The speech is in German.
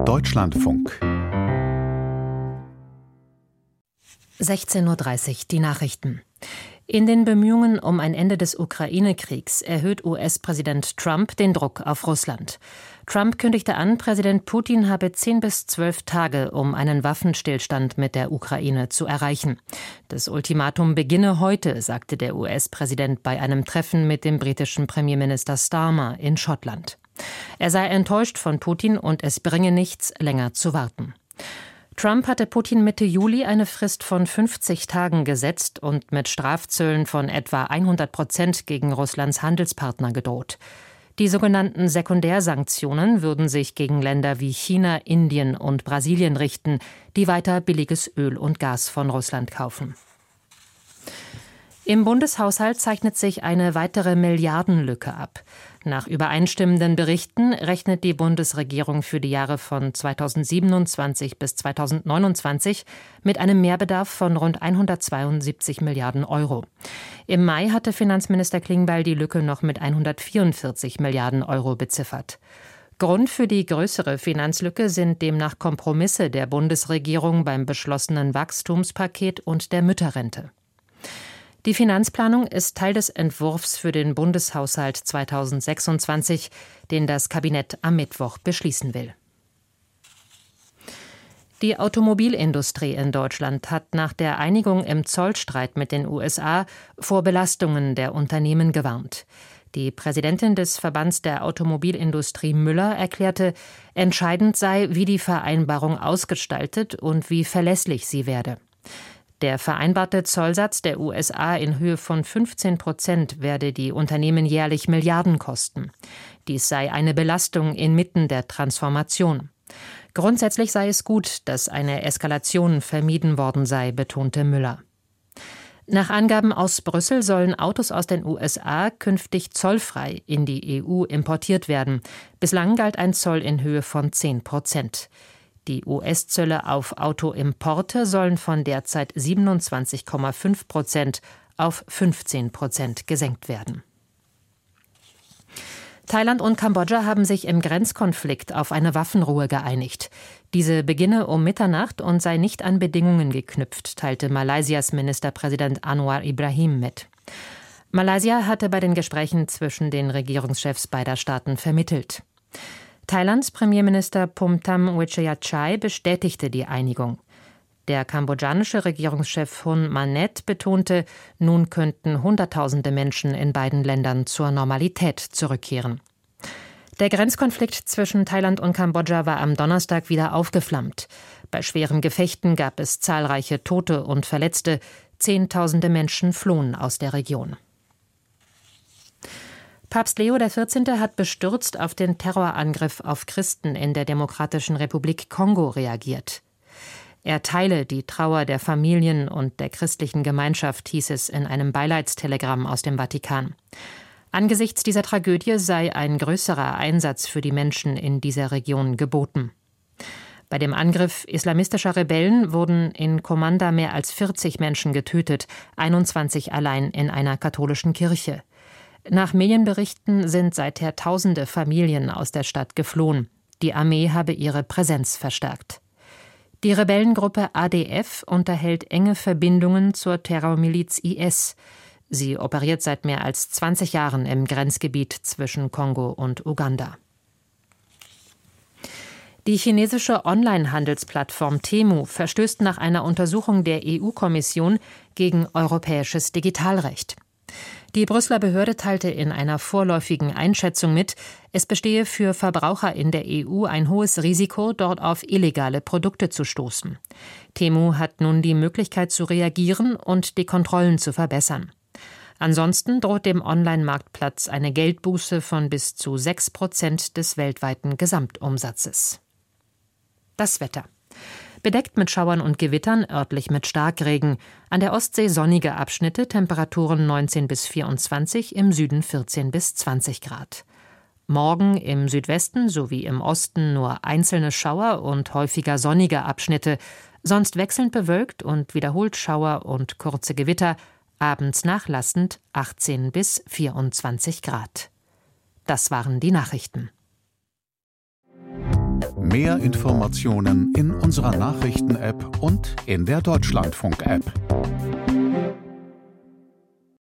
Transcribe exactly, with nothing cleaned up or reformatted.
Deutschlandfunk. sechzehn Uhr dreißig, die Nachrichten. In den Bemühungen um ein Ende des Ukraine-Kriegs erhöht U S-Präsident Trump den Druck auf Russland. Trump kündigte an, Präsident Putin habe zehn bis zwölf Tage, um einen Waffenstillstand mit der Ukraine zu erreichen. Das Ultimatum beginne heute, sagte der U S-Präsident bei einem Treffen mit dem britischen Premierminister Starmer in Schottland. Er sei enttäuscht von Putin und es bringe nichts, länger zu warten. Trump hatte Putin Mitte Juli eine Frist von fünfzig Tagen gesetzt und mit Strafzöllen von etwa hundert Prozent gegen Russlands Handelspartner gedroht. Die sogenannten Sekundärsanktionen würden sich gegen Länder wie China, Indien und Brasilien richten, die weiter billiges Öl und Gas von Russland kaufen. Im Bundeshaushalt zeichnet sich eine weitere Milliardenlücke ab. Nach übereinstimmenden Berichten rechnet die Bundesregierung für die Jahre von zweitausendsiebenundzwanzig bis zweitausendneunundzwanzig mit einem Mehrbedarf von rund hundertzweiundsiebzig Milliarden Euro. Im Mai hatte Finanzminister Klingbeil die Lücke noch mit hundertvierundvierzig Milliarden Euro beziffert. Grund für die größere Finanzlücke sind demnach Kompromisse der Bundesregierung beim beschlossenen Wachstumspaket und der Mütterrente. Die Finanzplanung ist Teil des Entwurfs für den Bundeshaushalt zweitausendsechsundzwanzig, den das Kabinett am Mittwoch beschließen will. Die Automobilindustrie in Deutschland hat nach der Einigung im Zollstreit mit den U S A vor Belastungen der Unternehmen gewarnt. Die Präsidentin des Verbands der Automobilindustrie Müller erklärte, entscheidend sei, wie die Vereinbarung ausgestaltet und wie verlässlich sie werde. Der vereinbarte Zollsatz der U S A in Höhe von fünfzehn Prozent werde die Unternehmen jährlich Milliarden kosten. Dies sei eine Belastung inmitten der Transformation. Grundsätzlich sei es gut, dass eine Eskalation vermieden worden sei, betonte Müller. Nach Angaben aus Brüssel sollen Autos aus den U S A künftig zollfrei in die E U importiert werden. Bislang galt ein Zoll in Höhe von zehn Prozent. Die U S-Zölle auf Autoimporte sollen von derzeit siebenundzwanzig Komma fünf Prozent auf fünfzehn Prozent gesenkt werden. Thailand und Kambodscha haben sich im Grenzkonflikt auf eine Waffenruhe geeinigt. Diese beginne um Mitternacht und sei nicht an Bedingungen geknüpft, teilte Malaysias Ministerpräsident Anwar Ibrahim mit. Malaysia hatte bei den Gesprächen zwischen den Regierungschefs beider Staaten vermittelt. Thailands Premierminister Phumtham Wechayachai bestätigte die Einigung. Der kambodschanische Regierungschef Hun Manet betonte, nun könnten Hunderttausende Menschen in beiden Ländern zur Normalität zurückkehren. Der Grenzkonflikt zwischen Thailand und Kambodscha war am Donnerstag wieder aufgeflammt. Bei schweren Gefechten gab es zahlreiche Tote und Verletzte. Zehntausende Menschen flohen aus der Region. Papst Leo der vierzehnte hat bestürzt auf den Terrorangriff auf Christen in der Demokratischen Republik Kongo reagiert. Er teile die Trauer der Familien und der christlichen Gemeinschaft, hieß es in einem Beileidstelegramm aus dem Vatikan. Angesichts dieser Tragödie sei ein größerer Einsatz für die Menschen in dieser Region geboten. Bei dem Angriff islamistischer Rebellen wurden in Komanda mehr als vierzig Menschen getötet, einundzwanzig allein in einer katholischen Kirche. Nach Medienberichten sind seither tausende Familien aus der Stadt geflohen. Die Armee habe ihre Präsenz verstärkt. Die Rebellengruppe A D F unterhält enge Verbindungen zur Terrormiliz I S. Sie operiert seit mehr als zwanzig Jahren im Grenzgebiet zwischen Kongo und Uganda. Die chinesische Online-Handelsplattform Temu verstößt nach einer Untersuchung der E U-Kommission gegen europäisches Digitalrecht. Die Brüsseler Behörde teilte in einer vorläufigen Einschätzung mit, es bestehe für Verbraucher in der E U ein hohes Risiko, dort auf illegale Produkte zu stoßen. Temu hat nun die Möglichkeit zu reagieren und die Kontrollen zu verbessern. Ansonsten droht dem Online-Marktplatz eine Geldbuße von bis zu sechs Prozent des weltweiten Gesamtumsatzes. Das Wetter. Bedeckt mit Schauern und Gewittern, örtlich mit Starkregen. An der Ostsee sonnige Abschnitte, Temperaturen neunzehn bis vierundzwanzig, im Süden vierzehn bis zwanzig Grad. Morgen im Südwesten sowie im Osten nur einzelne Schauer und häufiger sonnige Abschnitte, sonst wechselnd bewölkt und wiederholt Schauer und kurze Gewitter, abends nachlassend achtzehn bis vierundzwanzig Grad. Das waren die Nachrichten. Mehr Informationen in unserer Nachrichten-App und in der Deutschlandfunk-App.